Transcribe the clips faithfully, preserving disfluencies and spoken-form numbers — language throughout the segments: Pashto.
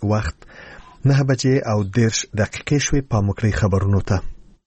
وخت نه بجې او دېرش دقیقې شوې. پام وکړئ خبرونو ته.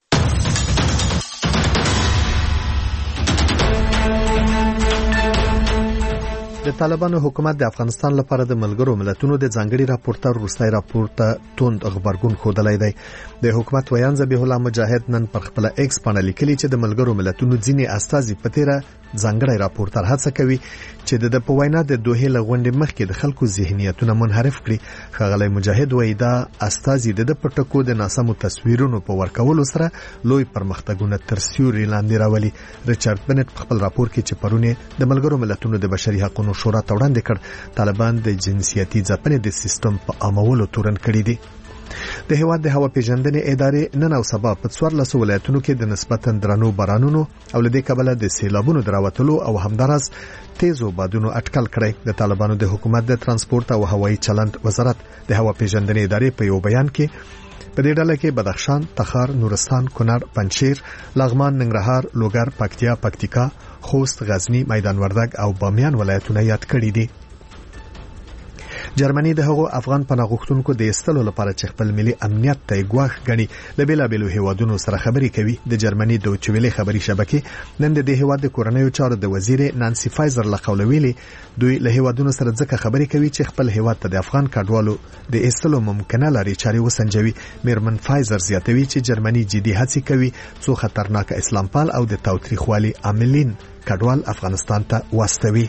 د طالبانو حکومت د افغانستان لپاره د ملګرو ملتونو د ځانګړي راپورټر وروستي راپور ته توند خبرګون ښودلی دی. د حکومت ویان ذبیح الله مجاهد نن پر خپل ایکس باندې لیکلي چې د ملګرو ملتونو ځینې استازي په تیره ځانګړي راپورټر هڅه کوي چې د په وینا د دوه له غونډې مخکې د خلکو ذهنیتونه منحرف کړي. ښاغلی مجاهد وایي دا استازي د پټکو د ناسمو تصویرونو په ورکولو سره لوی پرمختګونه تر سیوري لاندې راولي. ریچارډ بنټ په خپل راپور کې چې پرونه د ملګرو ملتونو د بشري حقوقو شورا ته وړاندې کړ، طالبان د جنسیتي ځپنې د سیستم په عامولو تورن کړی دي. د هیواد د هوا پیژندنې ادارې نن او سبا په څوارلسو ولایتونو کې د نسبتاً درنو بارانونو او له دې کبله د سیلابونو دراوتلو او همدارس تیزو بادونو اټکل کړی. د طالبانو د حکومت د ترانسپورت او هوایي چلند وزارت د هوا پیژندنې ادارې په یو بیان کې په دې ډله کې بدخشان، تخار، نورستان، کونړ، پنجشیر، لغمان، ننګرهار، لوګر، پکتیا، پکتیکا، خوست، غزنی، میدان وردګ او بامیان ولایتونه یاد کړي دي. جرمني د هغو افغان پناه غوښتونکو د ایستلو لپاره چې خپل ملي امنیت ته ګواښ ګڼي له بیلابیلو هیوادونو سره خبرې کوي. د جرمني د دویچې خبري شبکې نن د هیواد د کورنیو چارو د وزیر نانسی فایزر له قوله ویلي دوی له هیوادونو سره ځکه خبرې کوي چې خپل هیواد ته د افغان کډوالو د ایستلو ممکنه لارې چارې وسنجوي. میرمن فایزر زیاتوي چې جرمني جدي هڅې کوي څو خطرناک اسلامپال او د تاوتریخوالي عاملین کډوال افغانستان ته واستوي.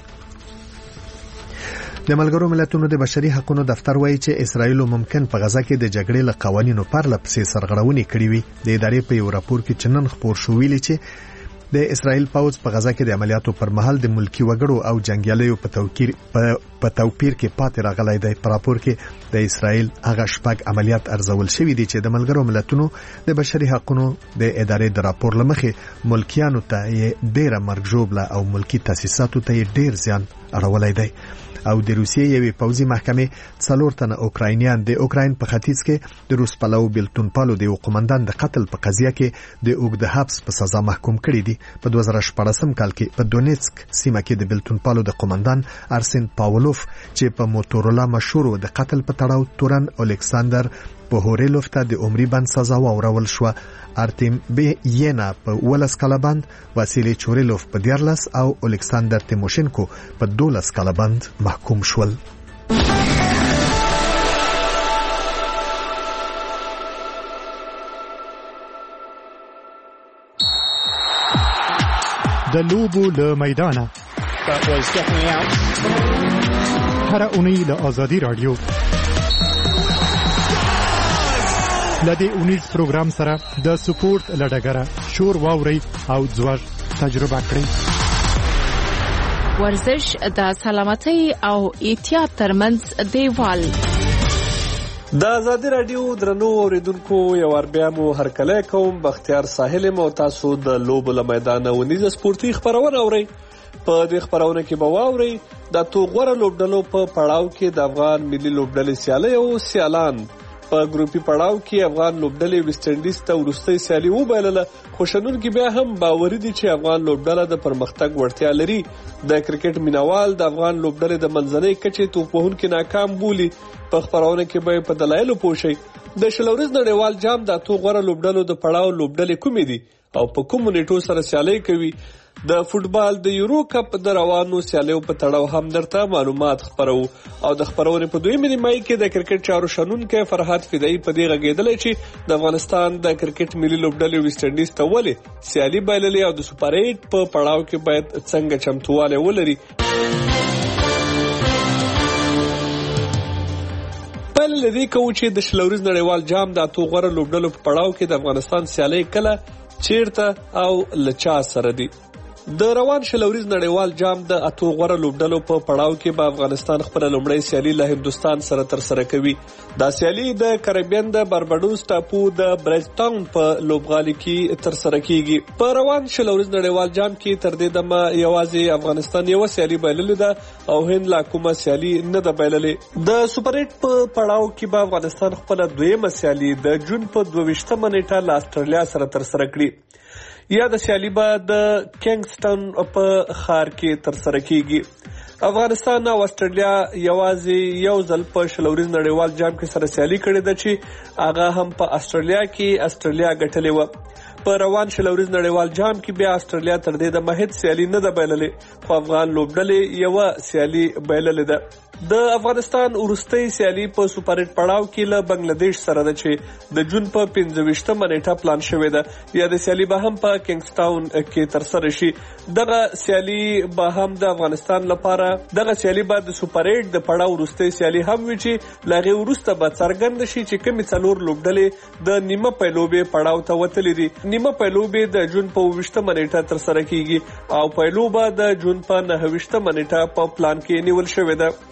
د ملګرو ملتونو د بشري حقوقو دفتر وایي چې اسرائیل ممکن په غزا کې د جګړې له قوانینو پرله پسې سرغړونې کړې وي. د ادارې په یو راپور کې چنن خبر شو ویلي چې د اسرائیل پوځ په غزا کې د عملیاتو پر مهال د ملکی وګړو او جنگیالیو په توکیر په توپیر کې پاتې راغلی دی. په راپور کې د اسرائیل هغه شپږ عملیات ارزول شوي دي چې د ملګرو ملتونو د بشري حقوقو د ادارې د راپور لمخې ملکیانو ته ډېره مرګ ژوبله او ملکی تاسیساتو ته ډېر زیان اړولی دی. او د روسیې یوې پوځي محکمې څلور تنه اوکراینیان د اوکراین په ختیځ کې د روس پلو بیلتون پالو د یو قومندان د قتل په قضیه کې د اوږده حبس په سزا محکوم کړي دي. په دوه زره شپږم کال کې په دونیتسک سیمه کې د بیلتون پالو د قومندان ارسن پاولوف چې په موتورولا مشهور د قتل په تړاو تورن الکساندر پوهورلوف ته د عمري بند سزا واورول شو. ارتیم بی ینا په ولس کاله بند، واسیلی چورلوف په دیارلس او الکساندر تیموشنکو په دولس کاله بند محکوم شول. د لوبو له میدانه هر اونۍ له آزادي رادیو لدې اونیز پروګرام سره د سپورت لډګره شور واوري او ځوړ تجربه کړئ. ورزش د سلامتۍ او احتیاط ترمنځ دیوال. د آزادي رادیو درنو اوریدونکو یو ور بیا مو هرکلی کوم. بختیار ساحل مو تاسو د لوبو له میدانه ونیزه سپورتي خبرونه اورئ. په دې خبرونه کې به واورئ د توغوره لوبډلو په پړاو کې د افغان ملي لوبډلې سیالي او سیالان. په ګروپي پړاو کې افغان لوبډلې ویسټ انډیز ته وروستۍ سیالي وبایلله، خو شنونکي بیا هم باوري دي چې افغان لوبډله د پرمختګ وړتیا لري. د کرکټ مینوال د افغان لوبډلې د منځنۍ کچې توپوهونکي ناکام بولي. په خبرونه کې به په دلایلو پوه شئ. د شل ورځ نړیوال جام د اتو غوره لوبډلو د پړاو لوبډلې کومې دي او په کومو نیټو سره سیالي کوي؟ د فوټبال د یورو کپ د روانو سیالیو په تړاو هم درته معلومات خبرو. او د خبرونې په دویمه نیمایي کې د کرکټ چارو شنونکی فرحات فدایي په دې غږېدلی چې د افغانستان د کرکټ ملي لوبډلې ویسټ انډیز ته ولې سیالي بایللې او د سوپر ایټ په پړاو کې باید څنګه چمتووالی ولري. پیل له دې کوو چې د شل ورځ نړیوال جام د اتو غوره لوبډلو په پړاو کې د افغانستان سیالۍ کله، چیرته او له چا سره دي. د روان شل ورځ نړیوال جام د اتو غوره لوبډلو په پړاو کې به افغانستان خپل لومړی سیالي له هندوستان سره تر سره کوي. دا سیالي د کریبین د بارباډوس ټاپو د بریج ټاون په لوبغالي کې تر سره کیږي. په روان شل ورځ نړیوال جام کې تر دې دمه یوازې افغانستان یو سیالي بایللې ده او هند لا کومه سیالي نه ده بایللې. د سوپر ایټ په پړاو کې به افغانستان خپل دویمه سیالي د جون په دوه ویشتمه نیټه له استرالیا سره تر سره کړي. یا د سیالي به د کینګسټن په ښار کې تر سره کیږي. افغانستان او استرالیا یوازې یو ځل په شلوريز نړیوال جام کې سره سیالي کړې ده چې هغه هم په استرالیا کې استرالیا ګټلې و. په روان شلوريز نړیوال جام کې بیا استرالیا تر دې د مهد سیالي نه ده بایللې، خو افغان لوبډلې یو سیالي بایللې ده. د افغانستان وروستۍ سیالي په سوپر ایټ پړاو کې له بنگلاديش سره ده چې د جون په پنځه ویشتمه نیټه پلان شوې ده. یا د سیالي به هم په کینګز ټاون کې ترسره شي. دغه سیالي به هم د افغانستان لپاره دغه سیالي به د سوپر ایټ د پړاو وروستۍ سیالي هم وي چې لاغه وروسته به څرګند شي چې کومې څلور لوبډلې د نیمه پیلوبې پړاو ته وتلې دي. نیمه پیلوبې د جون په ویشتمه نیټه ترسره کیږي او پیلوبه د جون په نهه ویشتمه نیټه په پلان کې نیول شوې ده.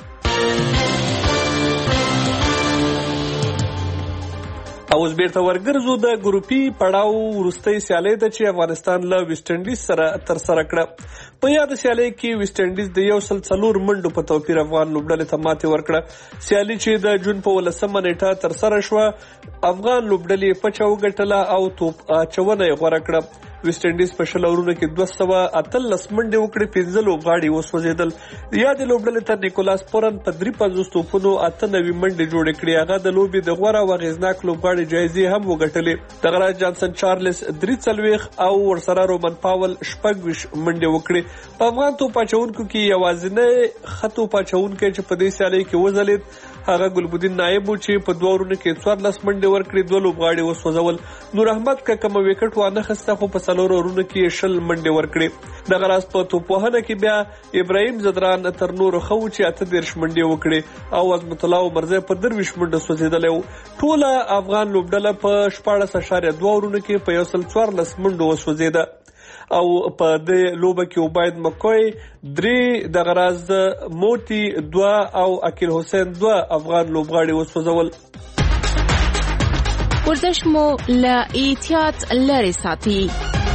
او اوس بیرته ورګرځو د ګروپي پړاو وروستۍ سیالي ده چې افغانستان له ویسټ انډیز سره ترسره کړه. په یاد سیالي کې ویسټ انډیز د یو سل څلور منډو په توپیر افغان لوبډلې ته ماتې ورکړه. سیالي چې د جون په ولسمه نیټه ترسره شوه، افغان لوبډلې پچه وګټله او توپ اچونه یې غوره کړه. ویسټ انډیز په شل اورونو کې دوه سوه اتلس منډې وکړې، پنځه لوبغاړي وسوځېدل. یادې لوبډلې ته نیکولاس پورن په درې پنځوس توپونو اته نوي منډې جوړې کړې. هغه د لوبې د غوره او اغېزناک لوبغاړي جایزې هم وګټلې. دغه راز جانسن چارلز درې څلوېښت او ورسره رومن پاول شپږ ویشت منډې وکړې. په افغان توپ اچوونکو کې یوازینی ښه توپ اچوونکی چې په دې سیالۍ کې وځلېد هغه ګلبدین نایب و چې په دوه ورونو کې څوارلس منډې ورکړې، دوه لوبغاړي وسوځول. نور احمد ککمه وکټ وانه خسته، خو په څلورو ورونو کې شل منډې ورکړې. دغه راز په توپوهنه کې بیا ابراهیم زدران تر نورو ښه و چې اته دېرش منډې وکړې او عظمت الله عمرزی په درویشت منډه سوځېدلی و. ټوله افغان لوبډله په شپاړس اعشاریه دوه ورونو کې په یو سل څوارلس منډو وسوځېده او په دې لوبه کې عبید مکوی درې، دغه راز موتی دوه او عقیل حسین دوه افغان لوبغاړي وسوځول. ورزش مو له احتیاط لرې ساتي.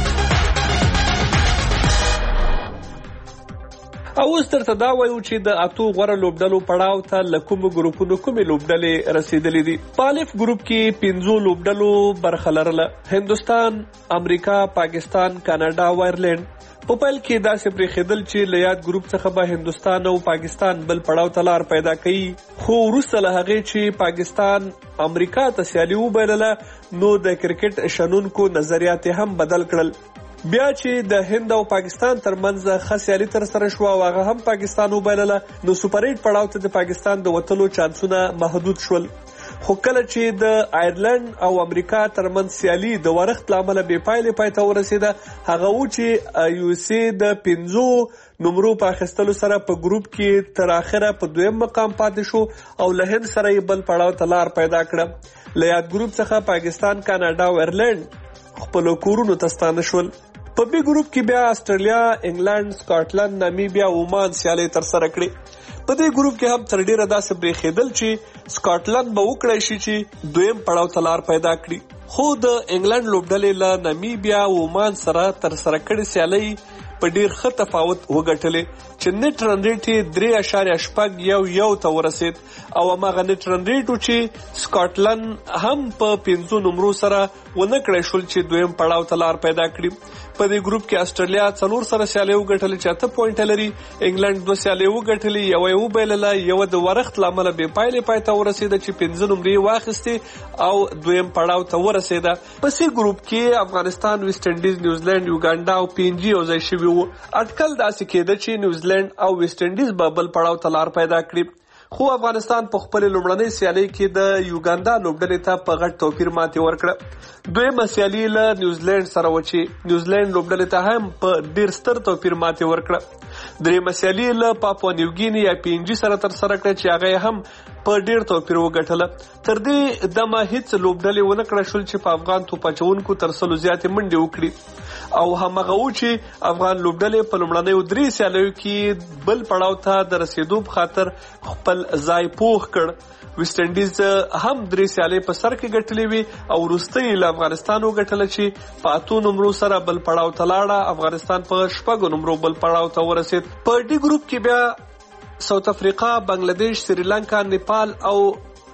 او اوس درته دا وایو چې د اتو غوره لوبډلو پړاو ته له کومو ګروپونو کومې لوبډلې رسیدلې دي. په الف ګروپ کې پنځو لوبډلو برخه لرله: هندوستان، امریکا، پاکستان، کاناډا او آیرلینډ. په پیل کې داسې پرېښودل چې له یاد ګروپ څخه به هندوستان او پاکستان بل پړاو ته لار پیدا کوي، خو وروسته له هغې چې پاکستان امریکا ته سیالي وبایلله نو د کرکټ شنونکو نظریات هم بدل کړل. بیا چې د هند او پاکستان ترمنځ ښه سیالي ترسره شوه او هغه هم پاکستان وبایلله نو سوپر ایټ پړاو ته د پاکستان د وتلو چانسونه محدود شول. خو کله چې د آیرلند او امریکا ترمنځ سیالي د ورښت له امله بې پایلې پای ته ورسېده، هغه و چې یو سي د پنځو نمرو په اخیستلو سره په ګروپ کې تر اخره په دویم مقام پاتې شو او له هند سره یې بل پړاو ته لار پیدا کړه. له یاد ګروپ څخه پاکستان، کاناډا او آیرلند خپلو کورونو ته ستانه شول. په بي ګروپ کې بیا استرالیا، انګلند، سکاټلند، نامیبیا او عمان سیالي ترسره کړې. په دې ګروپ کې هم تر ډیره داسې برېښېدل چې سکاټلند به وکړی شي چې دویم پړاو ته لار پیدا کړي، خو د انګلند لوبډلې له نامیبیا او عمان سره ترسره کړې سیالۍ په ډیر ښه تفاوت وګټلې چې نت رن ریټ یې درې اعشاریه شپږ یو یو ته ورسېد او هماغه نت رن ریټ و چې سکاټلند هم په پنځو نمرو سره ونه کړی شول چې دویم پړاو ته لار پیدا کړي. په دې ګروپ کې استرالیا څلور سره سیالۍ وګټلې چې اته پوینټه لري، انګلند دوه سیالۍ وګټلې، یوه یې وبایلله، یوه د ورښت له امله بې پایلې پای ته ورسېده چې پنځه نمرې یې واخیستې او دویم پړاو ته ورسېده. په سی ګروپ کې افغانستان، ویسټ انډیز، نیوزیلینډ، یوګانډا او پي ان جي یو ځای شوي وو. اټکل داسې کېده چې نیوزیلینډ او ویسټ انډیز به بل پړاو ته لار پیدا کړي، خو افغانستان په خپل لومړنۍ سیالۍ کې د یوګاندا لوبډلې ته په غټ توپیر ماتې ورکړه. دویمه سیالي له نیوزیلینډ سره و چې نیوزیلینډ لوبډلې ته هم په ډیر ستر توپیر ماتې ورکړه. دریمه سیالي له پاپوا نیوګیني یا پي ان جي سره ترسره کړه چې هغه هم په ډیر توپیر وګټله. تر دې دمه هیڅ لوبډلې ونه کړه شول چې په افغان توپ اچوونکو تر سلو زیاتې منډې وکړي او همغه و چې افغان لوبډلې په لومړنیو درې سیالیو کې بل پړاو ته د رسیدو په خاطر خپل ځای پوخ کړ. ویسټ انډیز هم درې سیالۍ په سر کې ګټلې وي او وروستۍ له افغانستان وګټله چې په اتو نمرو سره بل پړاو ته لاړه. افغانستان په شپږو نمرو بل پړاو ته ورسېد. په ډي ګروپ کې بیا ساوث افریقا، بنگلاديش، سریلانکا، نیپال او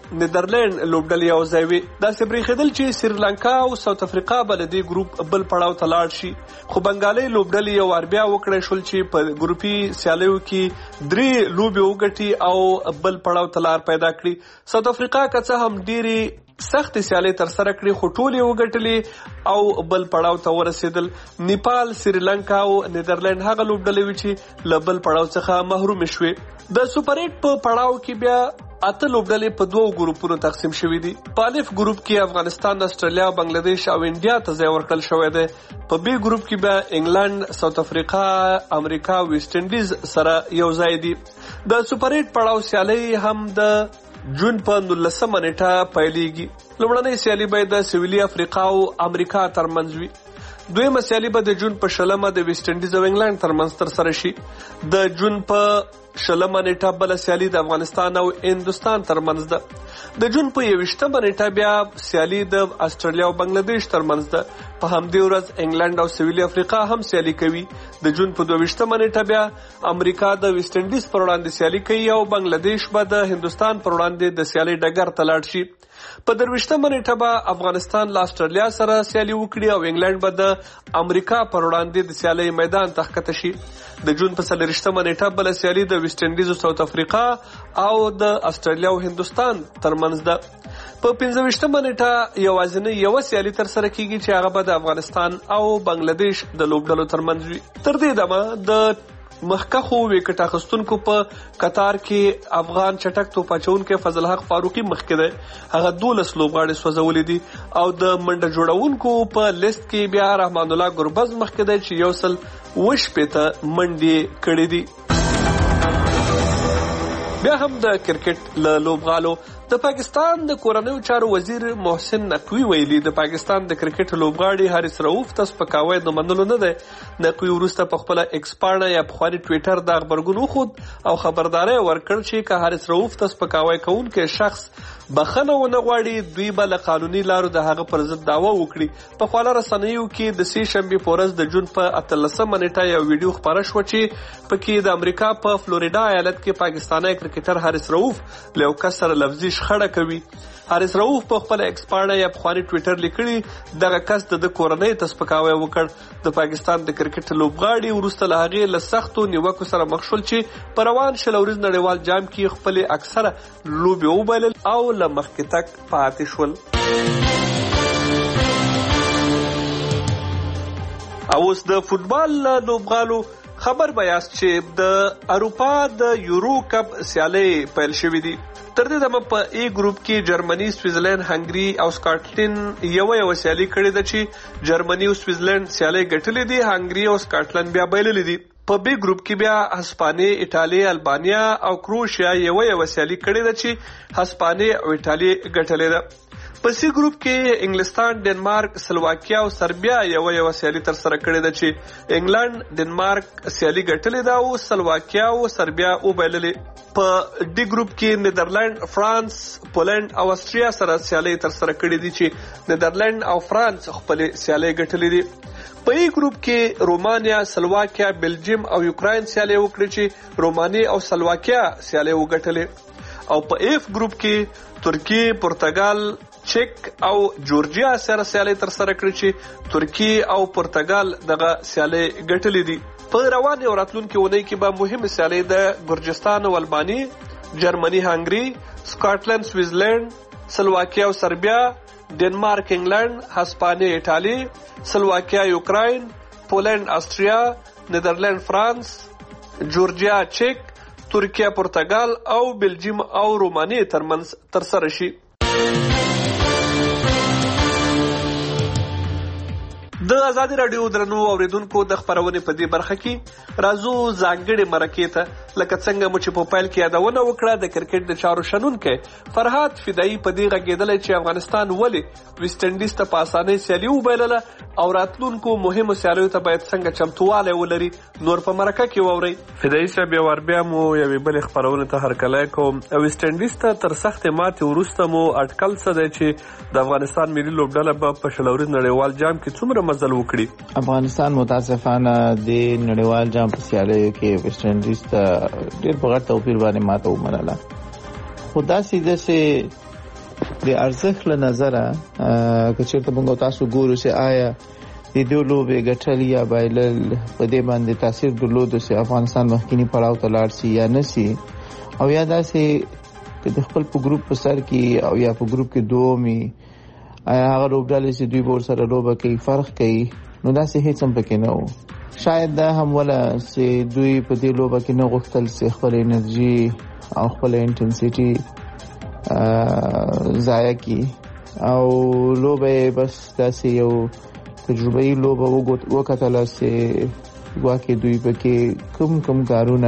نیدرلند لوبډلې یو ځای وي. داسې برېښېدل چې سریلانکا او ساوث افریقا به له دې ګروپ بل پړاو ته لاړ شي، خو بنګالۍ لوبډلې یو وار بیا وکړی شول چې په ګروپي سیالیو کې درې لوبې وګټي او بل پړاو ته لار پیدا کړي. ساوث افریقا که څه هم ډېرې سخت سیالي تر سره کړې خو ټولې وګټلې او بل پړاو ته ورسېدل. نیپال، سریلانکا او نیدرلند هغه لوبډلې وي چې له بل پړاو څخه محروم شوې. د سوپر ایټ په پړاو کې بیا اته لوبډلې په دوو ګروپونو تقسیم شوې دي. په الف ګروپ کې افغانستان، استرالیا، بنگلاديش او انډیا ته ځای ورکړل شوی دی. په بي ګروپ کې بیا انګلند، ساوث افریقا، امریکا او ویسټ انډیز سره یو ځای دي. د سوپر ایټ پړاو سیالي هم د جون په نولسمه نیټه پیلېږي. لومړنۍ سیالي به د سویلي افریقا او امریکا ترمنځ وي. دویمه سیالي به د جون په شلمه د ویسټ انډیز او انګلند ترمنځ ترسره شي. د جون په شلمه نیټه بله سیالي د افغانستان او هندوستان ترمنځ ده. د جون په یویشتمه نیټه بیا سیالي د استرالیا او بنگلاديش ترمنځ ده. په همدې ورځ انګلند او سویلي افریقا هم سیالي کوي. د جون په دویشتمه نیټه بیا امریکا د ویسټ انډیز پر وړاندې سیالي کوي او بنگلاديش به د هندوستان پر وړاندې د سیالي ډګر ته لاړ شي. په درویشتمه نیټه به افغانستان له استرالیا سره سیالي وکړي او انګلند به د امریکا پر وړاندې د سیالي میدان ته ښکته شي. د جون په څلوېښتمه نیټه بله سیالي د ویسټ انډیز او ساوث افریقا او د استرالیا او هندوستان ترمنځ ده. په پنځه ویشتمه نیټه یوازینۍ یوه سیالي ترسره کیږي چې هغه به د افغانستان او بنگلاديش د لوبډلو ترمنځ وي. تر دې دمه د مخکښو وکټ اخیستونکو په قطار کې افغان چټک توپ اچوونکی فضل حق فاروقي مخکې دی. هغه دولس لوبغاړي سوځولي دي او د منډه جوړونکو په لیست کې بیا رحمان الله ګربز مخکې دی چې یو سل اوه شپېته منډې کړې دي. بیا هم د کرکټ له لوبغالو د پاکستان د کورنیو چارو وزیر محسن نقوي ویلي د پاکستان د کرکټ لوبغاړي حارث رؤوف ته سپکاوی د منلو نه دی. نقوي وروسته په خپله ایکس پاڼه یا پخواني ټویټر د غبرګون وښود او خبرداری ورکړ چې که حارث رؤوف ته سپکاوی کوونکی شخص بخښنه ونه غواړي دوی به له قانوني لارو د هغه پر ضد دعوه وکړي. په خواله رسنیو کې د سې شنبې په ورځ د جون په اتلسمه نیټه یو ویډیو خپاره شوه چې پکې د امریکا په فلوریډا ایالت کې پاکستانی کرکټر حارث رؤوف له یو کس سره لفظي شخړه کوي. حارث رؤوف په خپل ایکس پاڼه یا پخواني ټویټر لیکلي دغه کس د کورنۍ ته سپکاوی وکړ. د پاکستان د کرکټ لوبغاړي وروسته له هغې له سختو نیوکو سره مخ شول چې په روان شل اوريز نړیوال جام کې خپلې اکثره لوبې وبایلل او له مخکې تګ پاتې شول. او اوس د فوټبال لوبغالو خبر به یاست چې د اروپا د یورو کپ سیالۍ پیل شوې دي. تر دې دمه په ای ګروپ کې جرمني، سویټزرلند، هنګري او سکاټلند یو یو سیالي کړې ده چې جرمني او سویټزرلند سیالۍ ګټلې دي، هنګري او سکاټلند بیا بایللې دي. په بي ګروپ کې بیا هسپانیې، ایټالیا، البانیا او کروشیا یو یو سیالي کړې ده چې هسپانیې او ایټالیا ګټلې ده. په سی ګروپ کې انګلستان، ډنمارک، سلواکیا او سربیا یو یو سیالي تر سره کړې ده چې انګلند، ډنمارک سیالي ګټلې ده او سلواکیا او سربیا وبایللې. په ډي ګروپ کې نیدرلند، فرانس، پولند او استریا سره سیالي تر سره کړې دي چې نیدرلند او فرانس خپل سیالي ګټلې دي. په ای ګروپ کې رومانیا، سلواکیا، بلجیم او یوکراین سیالي وکړي چې روماني او سلواکیا سیالي وګټلې. او په ایف ګروپ کې ترکی، پرتګال، چک او جورجیا سره سیالي تر سره کړې چې ترکی او پرتګال دغه سیالي ګټلې دي. په روانې او راتلونکې اونۍ کې به مهمه سیالي د ګرجستان او الباني، جرمني، هنګري، سکاټلند، سویټزرلند، سلواکیا او سربیا، ډنمارک، انګلند، هسپانیې، ایټالیا، سلواکیا، یوکراین، پولند، استریا، نیدرلند، فرانس، جورجیا، چک، ترکیه، پرتګال او بلجیم او رومانیې ترمنځ ترسره شي. د ازادي رادیو درنو اوریدونکو د خبرونې په دې برخه کې راځو ځانګړې مرکې ته لکه څنګه مو چې په پیل کې یادونه وکړه د کرکټ د چارو شنونکی فرهاد فدایي په دې غږېدلی چې افغانستان ولې ویسټ انډیز ته په اسانۍ سیالي وبایلله او راتلونکو مهمو سیالیو ته باید څنګه چمتووالی ولري نور په مرکه کې واورئ. فدایي صاحب یو وار بیا مو یوې بلې خپرونې ته هرکلی کوم. ویسټ انډیز ته تر سختې ماتې وروسته مو اټکل څه دی چې د افغانستان ملي لوبډله به په شل اوريز نړیوال جام کې څومره مزل وکړي؟ افغانستان متاسفانه د نړیوال جام په سیالیو کې ویسټ انډیز ته ډېر په غټ توپیر باندې ماته ومنله. خو داسې داسې د ارزښت له نظره که چېرته موږ تاسو ګورو چې آیا د دې لوبې ګټل یا بایلل په دې باندې تاثیر درلود چې افغانستان مخکینی پړاو ته لاړ شي یا نشي، او یا داسې د خپل په ګروپ په سر کې او یا په ګروپ کې دومي آیا هغه لوبډلې چې دوی ور سره لوبه کوي فرق کوي، نو داسې هیڅ هم پکې نه و. شاید دا هم ولا چې دوی په دې لوبه کې نه غوښتل چې خپل انرژي او خپل انټنسټي ضایع کړي او لوبه بس داسې یو تجربه‌ای لوبه وکړه چې واکه دوی پکې کوم کوم کارونه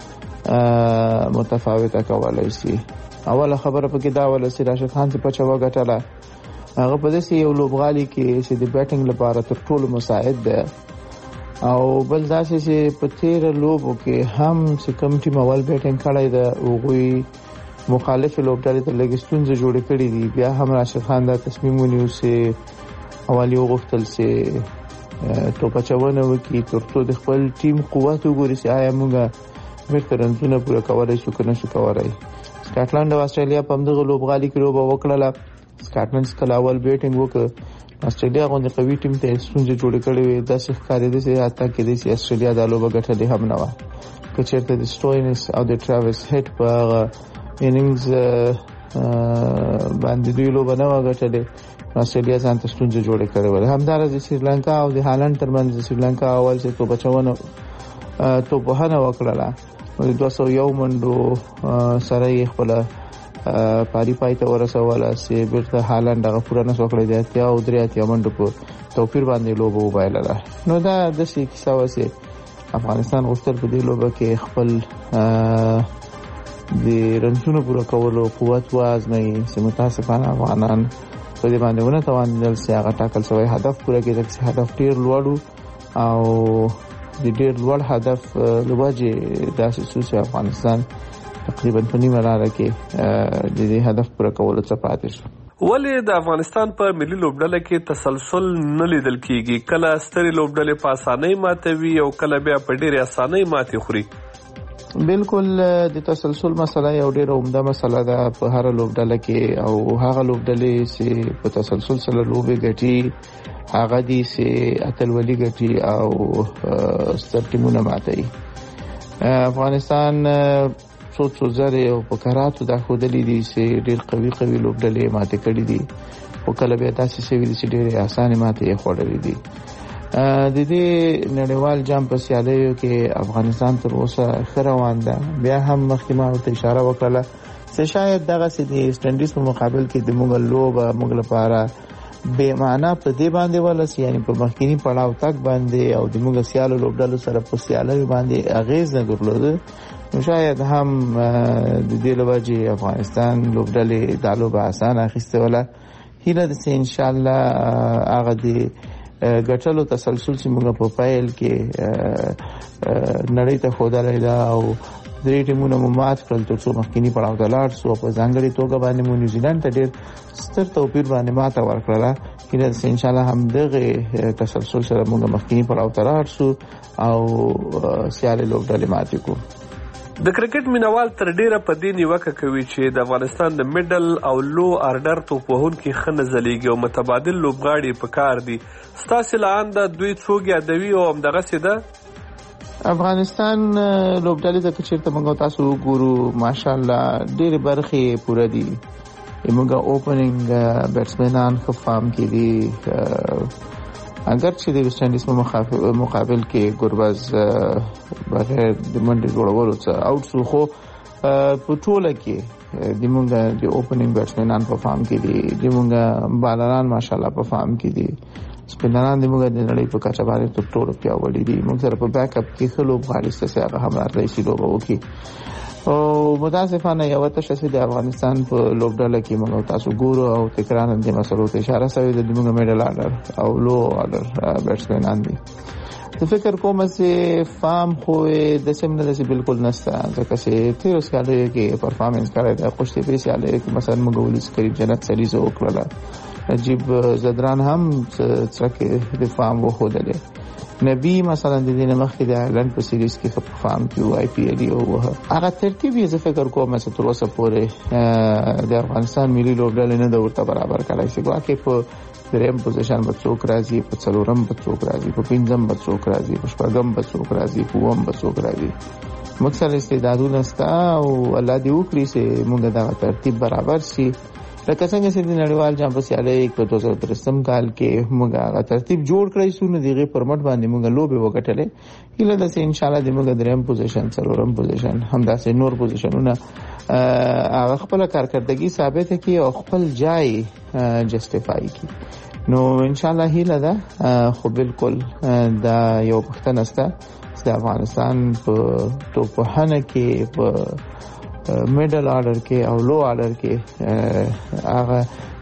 متفاوته کولای شي. اوله خبره پکې دا ولا چې راشد خان څخه پچا وګټله، هغه په دې یو لوبغالي کې چې د بیټینګ لپاره تر ټولو مساعد ده، او بل دا چې په تیر لوبو کې هم چې کوم ټیم اول بیټینګ کړی ده اوغوی مخالف لوبډلې ته لګستونځ جوړ کړی دي، بیا هم راشد خان دا تصمیم ونیو چې اوالی وغوښتل چې ټوپه چونه وکړي ترڅو د خپل ټیم قوت وګوري چې آیا موږ بیرته رنزونه پوره کولای شو که نه شو کولای. سکاټلند او استرالیا په همدغه لوبغالي کې لوبه وکړله. سکاټلند څخه اول بیټینګ وکړ، استرالیا غوندې قوي ټیم ته ستونزې جوړې کړې وې، داسې ښکارېده چې حتی کېدای شي استرالیا دا لوبه ګټلې هم نه وه. که چېرته د سټوینس او د ټراویس هیډ په هغه انینګز باندې دوی لوبه نه وه ګټلې، استرالیا ځان ته ستونزې جوړې کړې وې. همداراز د سریلانکا او د هالند ترمنځ د سریلانکا اول چې توپ اچونه توپ وهنه وکړله، د دوه سوه یو منډو سره یې خپله پاری پای ته ورسوله چې بیرته هالند هغه پوره نشو کړی، د اتیا او درې اتیا منډو په توپیر باندې لوبه وبایلله. نو دا داسې کیسه وه چې افغانستان غوښتل په دې لوبه کې خپل د رنزونو پوره کولو قوت وازموي، چې متاسفانه افغانان په دې باندې ونه توانېدل چې هغه ټاکل شوی هدف پوره کړي، چې هدف ډېر لوړ او د ډېر لوړ هدف له وجې داسې څه چې افغانستان تقریبا په نیمه لاره کې د دې هدف پوره کولو څخه پاتې شو. ولې د افغانستان په ملي لوبډله کې تسلسل نه لیدل کیږي؟ کله سترې لوبډلې په اسانۍ ماتوي او کله بیا په ډېرې اسانۍ ماتې خوري. بالکل د تسلسل مسله یو ډېره عمده مسله ده په هر لوبډله کې، او هغه لوبډلې چې په تسلسل سره لوبې ګټي هغه دي چې اتلولي ګټي او ستر ټیمونه ماتوي. افغانستان څو څو ځله په کراتو دا ښودلي دي چې ډېر قوي قوي لوبډلې ماتې کړي دي، خو کله بیا داسې شوي دي چې ډېرې اسانې ماتې یې خوړلې دي. د دې نړیوال جام په سیالیو کې افغانستان تر اوسه ښه روان ده. بیا هم مخکې ما ورته اشاره وکړله چې شاید دغسې د ویسټ انډیز په مقابل کې د موږ لوبه موږ لپاره بې معنا په دې باندې ولس، یعنی په مخکینی پړاو تک باندې او د موږ سیالو لوبډلو سره په سیالیو باندې اغیز نه درلوده، نو شاید هم د دې له وجې افغانستان لوبډلې دا لوبه اسانه اخیستې وله. هیله ده چې انشاءالله هغه د ګټلو تسلسل چې موږ په پیل کې نړۍ ته ښودلی ده او درې ټیمونه مو مات کړل تر څو مخکیني پړاو ته لاړ شو، په ځانګړې توګه باندې مو نیوزیلند ته ډېر ستر توپیر باندې ماته ورکړله. هیله ده چې انشاءالله همدغې تسلسل سره موږ مخکیني پړاو ته لاړ شو او سیالې لوبډلې ماتې کړو. د کرکټ مینوال تر ډیره په دې نیوکه کوي چې د افغانستان د میډل او لو آرډر توپوهونکي ښه نه ځلیږي او متبادل لوبغاړي په کار دي. ستاسې له انده دوی څوک یادوي او همدغسې ده؟ افغانستان لوبډلې ته که چېرته موږ تاسو وګورو ماشاءالله ډېرې برخې پوره دي. موږ اوپننګ بیټسمنان ښه فارم کې دي، اگر چې د ویسټ انډیز په مقابل کې ګربز بغیر د منډې جوړولو څخه آوټ شو، خو په ټوله کې د موږ د اوپننګ بیټسمنان په فارم کې دي، د موږ بالران ماشاءالله په فارم کې دي، سپینران د موږ د نړۍ په کچه باندې تر ټولو پیاوړي دي. موږ سره په بیک اپ کې ښه لوبغاړي شته چې هغه هم راتلی شي لوبه وکړي. او متاسفانه یوه تشه چې د افغانستان په لوبډله کې موږ تاسو ګورو او تکرار هم دې مسلو ته اشاره شوې ده، د موږ میډل آرډر او لو آرډر بیټسمنان دي. زه فکر کوم چې فارم خو داسې هم نه داسې بالکل نشته، ځکه چې تېرو سیالیو کې پرفارمنس کړی دی. خوشتېپې سیالیو کې مثلا موږ ولس کریم جنت سلیزه وکړله، نجیب زدران هم څرکه د فارم وخودله. نبی مثلا د دې مخکې د ایرلند په سیریز کې په فارم کې آی پی ایل یو هغه ترتیب یې زه فکر کوم چې تر اوسه پورې د افغانستان ملي لوبډلې نه د ورته برابر کړای شي. واکه په دریم پوزیشن په څوک راځي، په څلورم په څوک راځي، په پنځم په څوک راځي، په شپږم په څوک راځي، په اووم په څوک راځي. موږ سره استعدادونه شته او الله دې وکړي چې موږ دا ترتیب برابر شي. لکه څنګه چې د نړیوال جام په سیالۍ په دوه زره درې کال کې موږ هغه ترتیب جوړ کړی شو نو دغه پرمټ باندې موږ لوبې وګټلې. هیله ده چې ان شاء الله د موږ دریم پوزیشن، څلورم پوزیشن، همداسې نور پوزیشنونه هغه خپل کارکردګي ثابت کړي او خپل ځای جسټیفای کړي. نو ان شاء الله هیله ده. خو بالکل دا یو پښتنه سته چې افغانستان په توپخانه کې په میډل آرډر کې او لو آرډر کې هغه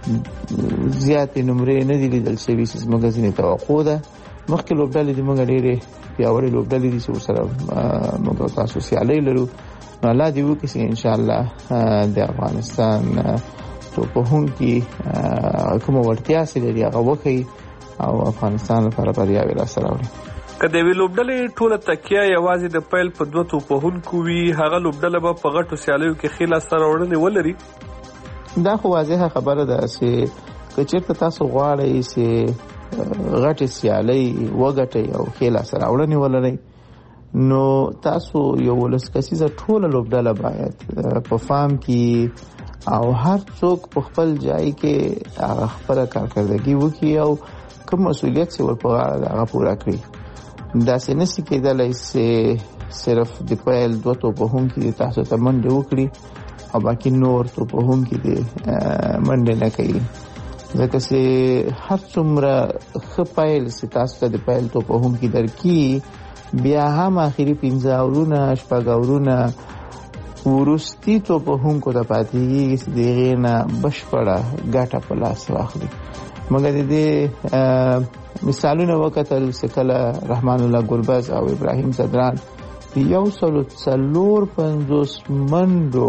زیاتې نمرې نه دي لیدل شوي چې موږ ځینې توقع ده. مخکې لوبډلې د موږ ډېرې پیاوړې لوبډلې دي چې ورسره موږ تاسو سیالۍ لرو. نو الله دې وکړي چې ان شاء الله د افغانستان توپوهونکي کومه وړتیا چې لري هغه وکړي او افغانستان لپاره بریاوې لاسته راوړي. که د وی لوبډلې ټوله تکیه یوازې د پیل په دوه توپوهونکو وي، هغه لوبډله به په غټو سیالیو کې ښې لاسته راوړنې ولري. دا خو واضحه خبره ده چې که چېرته تاسو غواړئ چې غټې سیالۍ وګټئ او ښې لاسته راوړنې ولرئ نو تاسو یو ولس کسیزه ټوله لوبډله باید په فارم کې او هر څوک په خپل ځای کې هغه خپله کارکردګي وکړي او کوم مسؤلیت چې ورپه غاړه ده هغه پوره کړي. داسې نشي کېدلی چې صرف د پیل دوه توپوهونکي دي تاسو ته منډې وکړي او باقي نور توپوهونکي دي منډې نه کوي. ځکه چې هر څومره ښه پیل چې تاسو ته د پیل توپوهونکي درکړي بیا هم آخري پنځه اورونه شپږ اورونه وروستي توپوهونکو ته پاتې کېږي چې د هغې نه بشپړه ګټه په لاس واخلي. موږ د دې مثالونه وکتل چې کله رحمان الله ګربز او ابراهیم زدران یو سلو څلور پنځوس منډو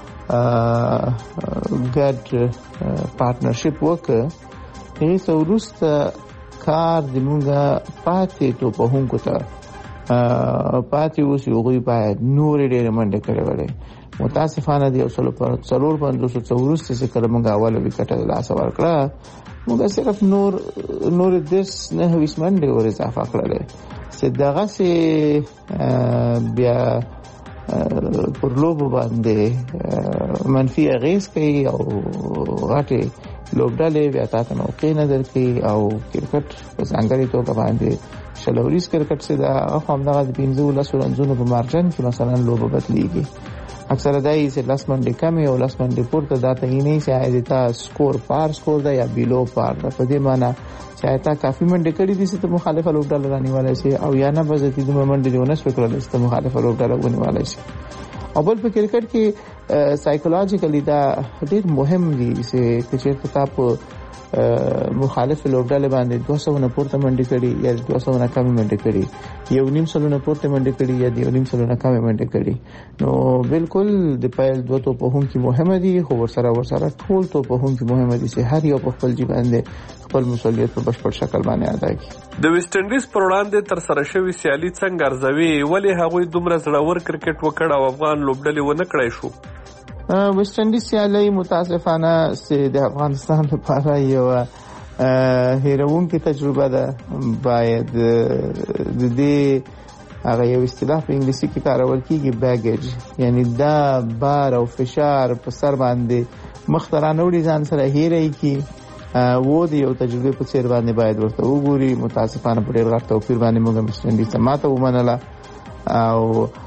ګډ پارتنرشپ وکړ. هغې څه وروسته کار زموږ پاتې توپوهونکو ته پاتې اوس هغوی باید نورې ډېرې منډې کړې وړې. متاسفانه د یو سلو څلور پنځوسو څه وروسته چې کله موږ اوله وکټه د لاسه ورکړه موږ صرف نور نور دېرش نهه ویشت منډې ور اضافه کړلې چې دغسې بیا پر لوبو باندې منفي اغېز کوي او غټې لوبډلې بیا تا ته موقع نه درکوي او کرکټ په ځانګړې توګه باندې شلوریز کرکټ چې دا هغه همدغه د پنځه لسو رنزونو په مارجن کې مثلا لوبه بدلیږي. اکثره دای چې لاس منډې کمې او لاس منډې پورته دا ته یې نه چې آیا تا سکور پار سکور ده یا بیلو پار ده. په دې معنی چې آیا تا کافي منډې کړې دي چې ته مخالفه لوبډله رانیولی شي او یا نه به زه چې دومره منډې دې ونه شوې کړلی چې ته مخالفه لوبډله ونیولی شي. او بل په کرکټ کې سایکولوژیکلی دا ډېر مهم دي چې که چېرته تا په مخالف لوبډلې باندې دوه سوه نه پورته منډې کړي یا دوه سوه نه کمې منډې کړي، یو نیم سلو نه پورته منډې کړي یا یو نیم سلو نه کمې منډې کړي، نو بالکل د پیل دوه توپوهونکي مهمه دي، خو ورسره ورسره ټول توپوهونکي مهمه دي چې هر یو په خپل ځای باندې خپل مسؤلیت په بشپړ شکل باندې ادا کړي. د ویسټ انډیز پر وړاندې تر سره شوې سیالي څنګه ارزوي؟ ولې هغوی دومره زړور کرکټ وکړ او افغان لوبډلې ونه کړای شو؟ ویسټ انډیز سیالي متاسفانه چې د افغانستان لپاره یو هیروونکې تجربه ده. باید د دې هغه یو اصطلاح په انګلیسي کې کارول کېږي بیګیج، یعنی دا بار او فشار په سر باندې مخ ته رانوړي ځان سره هیری کړي و د یو تجربه په څیر باندې باید ورته وګوري. متاسفانه په ډېر غټ توپیر باندې موږ ویسټ انډیز ته ماته ومنله او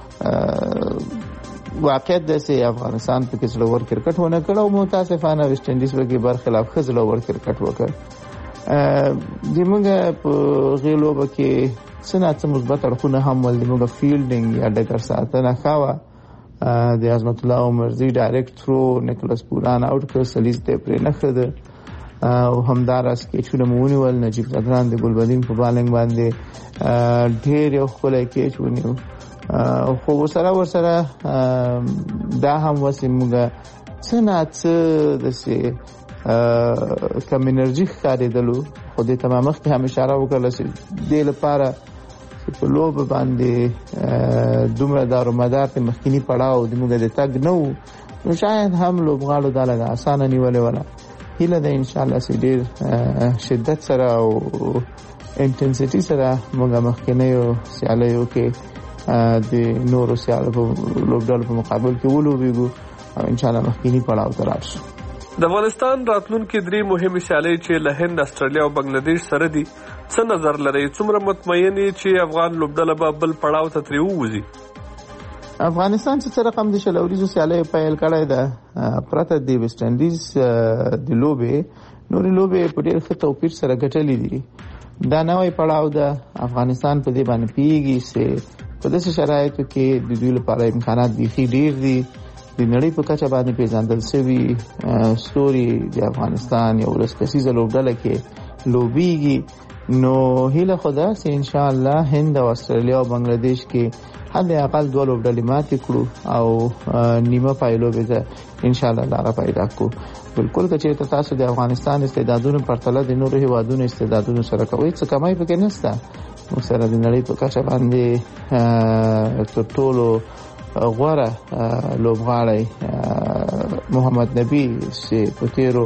واقعیت د سي افغانستان په کې زړور کرکټ ونه کړ او متاسفانه ویسټ انډیز په کې برخلاف خزلور کرکټ وکړ. د موږ په غیلو کې څنګه څه مثبت اړخونه هم ول، د موږ فیلډینګ یا ډګر ساتنه خاوه، د عظمت الله عمرزي ډایرکټ تھرو نیکولس پوران آوټ کړ، سلیز ته پرې نه خده او همدارس کې چونه مونی ول نجیب زدران د ګلبدین په بالنګ باندې ډېر یو خلای کې چونیو خو سره ورسره دا هم وسه موږ څنګه څه د سي کم انرژي ښکارېدلو، خو دې ته مخکې هم اشاره وکړله چې دې لپاره په لوبه باندې دومره دارومدار ته مخکینی پړاو د موږ د تګ نه وو، نو شاید هم لوبغاړو دا لږه اسانه نیولې وله. هیله ده انشاءالله چې ډېر شدت سره او انټنسټي سره موږ مخکینیو سیالیو کې د نورو سیالو په لوبډالو په مقابل کې ولوبېږو او انشاءالله مخکینی پړاو ته راشو. د افغانستان راتلونکي درې مهمې سیالۍ چې له هند، استرالیا او بنگلاديش سره دي، څه نظر لرئ؟ څومره مطمئن یې چې افغان لوبډله به بل پړاو ته ترې ووځي؟ افغانستان چې څه رقم د شلوریزو سیالۍ پیل کړی ده، پرته د ویسټ انډیز د لوبې نورې لوبې په ډېر ښه توپیر سره ګټلې دي. دا نوی پړاو ده، افغانستان په دې باندې پوهېږي چې په داسې شرایطو کې د دوی لپاره امکانات بیخي ډېر دي. د نړۍ په کچه باندې پیژندل شوي ستوري د افغانستان یو ولس کسیزه لوبډله کې لوبېږي. نو هیله خو ده چې انشاءالله هند او استرالیا او بنگلاديش کې حد اقل دوه لوبډلې ماتې کړو او نیمه پایلوبې ته انشاءالله لاره پیدا کړو. بالکل که چېرته تاسو د افغانستان استعدادونو پرتله د نورو هېوادونو استعدادونو سره کوئ، څه کمی پکې نشته. موږ سره د نړۍ په کچه باندې تر ټولو غوره لوبغاړی محمد نبی چې په تیرو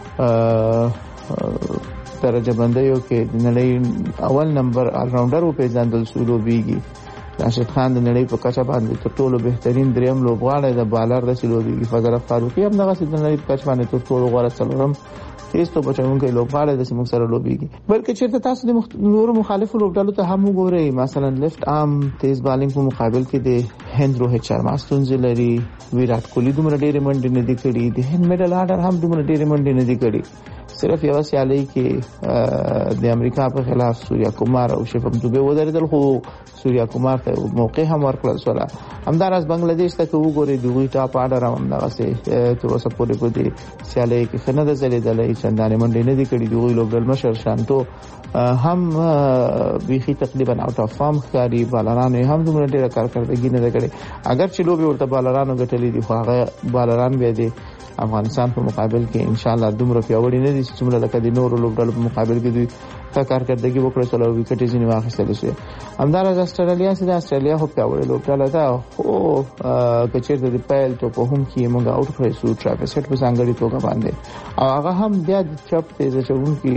درجه بندیو کې د نړۍ اول نمبر آلراونډر وپېژندل شو لوبېږي. راشد خان د نړۍ په کچه باندې تر ټولو بهترین دریم لوبغاړی د بالر داسې لوبېږي. فضل فاروقي هم دغسې د نړۍ په کچه باندې تر ټولو غوره څلورم تیز توپ اچوونکی لوبغاړی داسې موږ سره لوبېږي. بلکې چېرته تاسو د نورو مخالفو لوبډلو ته هم وګورئ، مثلا لیفټ آرم تیز بالینګ په مقابل کې د هند روهیت شرما ستونزې لري، ویرات کوهلي دومره ډېرې منډې نه دي کړي، د هند میډل آرډر هم دومره ډېرې منډې نه دي کړي. صرف یو سیالۍ کې د امریکا په خلاف سوریا کومار او شفم دوبه ودرېدل، خو سوریا کومار ته موقع هم ورکړل شوله. همداراز بنگلاديش ته که وګورئ د هغوی ټاپ آرډر هم همدغسې تر اوسه پورې په دې سیالۍ کې ښه نه ده ځلېدلی، چندانې منډې نه دي کړي. د هغوی لوبډل مشر شانتو هم بیخي تقریبا آوټ آف فارم ښکاري، بالرانو یې هم دومره ډېره کارکردګي نه ده کړې. اگر چې لوبې ورته بالرانو ګټلې دي، خو هغه بالران بیا د افغانستان په مقابل کې انشاءالله دومره پیاوړي نه دي چې څومره لکه د نورو لوبډلو په مقابل کې دوی ښه کارکردګي وکړه شول او ویکټ یې ځینې واخیستلی شوې. همداراز استرالیا چې د استرالیا خو پیاوړې لوبډله ده، خو که چېرته د پیل توپ وهونکي یې موږ آوټ کړی شو ټرافیس هیډ په ځانګړې توګه باندې، او هغه هم بیا د چپ تیز اچوونکي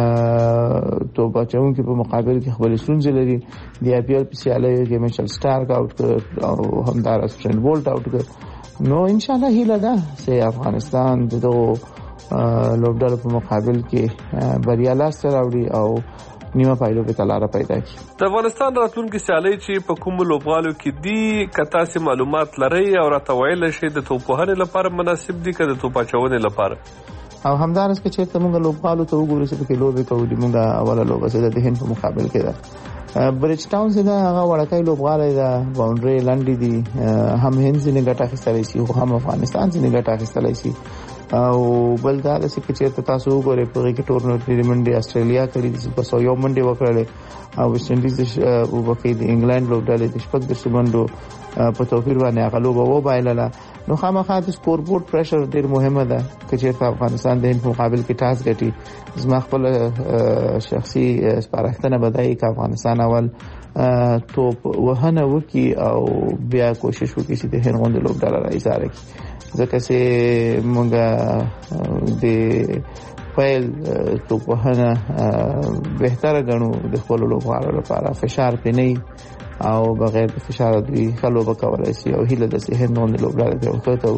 توپ اچوونکي په مقابل کې خپلې ستونزې لري. د آی پي ایل په سیالیو کې میچل سټارک آوټ کړ او همداراز ټرینټ بولټ آوټ کړ. نو انشاءالله هیله ده چې افغانستان د دغو لوبډلو په مقابل کې بریا لاسته راوړي او نیمه پایلوبې ته لاره پیدا کړي. د افغانستان راتلونکي سیالۍ چې په کومو لوبغالو کې دي، که تاسې معلومات لرئ او راته ویلی شئ د توپ وهنې لپاره مناسب دي که د توپ اچونې لپاره؟ او همداراز که چېرته موږ لوبغالو ته وګورو چې پکې لوبې کوو، د موږ اوله لوبه چې د هند په مقابل کې ده. بریج ټاون چې ده هغه وړکی لوبغالی ده، باونډرۍ لنډې دي، هم هند ځینې ګټه اخیستلی شي خو هم افغانستان ځینې ګټه اخیستلی شي. او بل دا ده چې که چېرته تاسو وګورئ په هغې کې ټورنمنټ منډې استرالیا کړي دي، په سو یو منډې وکړلې، او ویسټ انډیز وبکې د انګلینډ لوبډلې د شپږ دېرشو منډو په توپیر باندې هغه لوبه وبایلله. نو خامخا د سکور بورډ پریشر ډېر مهمه ده که چېرته افغانستان د هند په مقابل کې ټاس ګټي. زما خپله شخصي سپارښتنه به دا وي که افغانستان اول توپ وهنه وکړي او بیا کوشش وکړي چې د هند غوندې لوبډله راایساره کړي، ځکه چې موږ د پیل توپ وهنه بهتره ګڼو د خپلو لوبغاړو لپاره. فشار پرې نه وي او بغیر د فشار دوی ښه لوبه کولی شي، او هیله ده چې هند غوندې لوبډله ته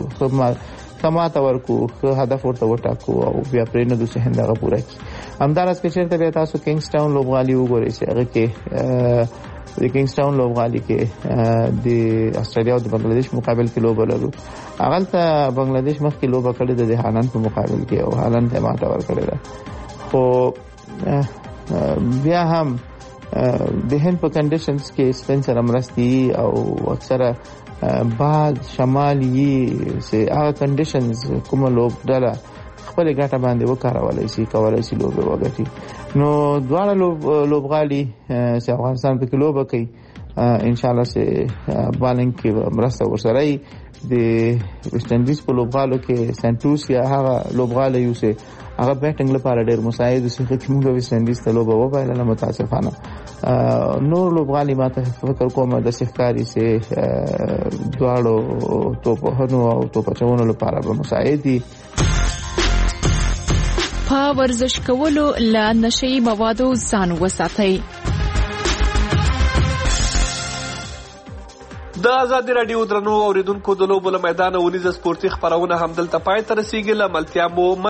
ښه ماته ورکړو، ښه هدف ورته وټاکو او بیا پرېنږدو چې هند هغه پوره کړي. همداراز که چېرته بیا تاسو کینګز ټاون لوبغالي وګورئ چې هغه کې د کینګز ټاون لوبغالي کې د استرالیا او د بنگلاديش مقابل کې لوبه لرو. هغلته بنگلاديش مخکې لوبه کړې ده د هالند په مقابل کې، او هالند ته ماته ورکړې ده. خو بیا هم د هند په کنډیشنز کې سپین سره مرستې او اکثره باد شمال یي چې هغه کنډیشنز کومه لوبډله خپلې ګټه باندې وکارولی شي، کولی شي لوبې وګټي. نو دواړه لوبغالي چې افغانستان پکې لوبه کوي انشاءالله چې بالنګ کې مرسته ورسره وي. د ویسټ انډیز په لوبغالو کې سنټوس یا هغه لوبغاله یو سه هغه بیټینګ لپاره ډېر مساعد وسه چې موږ ویسټ انډیز ته لوبه وبایله متاسفانه نور لوبغالي ماته فکر کوم د سحکاري سه دواړو توپونو او توپچونو لپاره به مساعد دي. په ورزش کولو له نشئی موادو ځان وساتئ. د آزادي رادیو درنو اوریدونکو د لوبو له میدان ونیزه سپورتي خبرونه هم دلته پای ته رسیږي. له ملتیا مو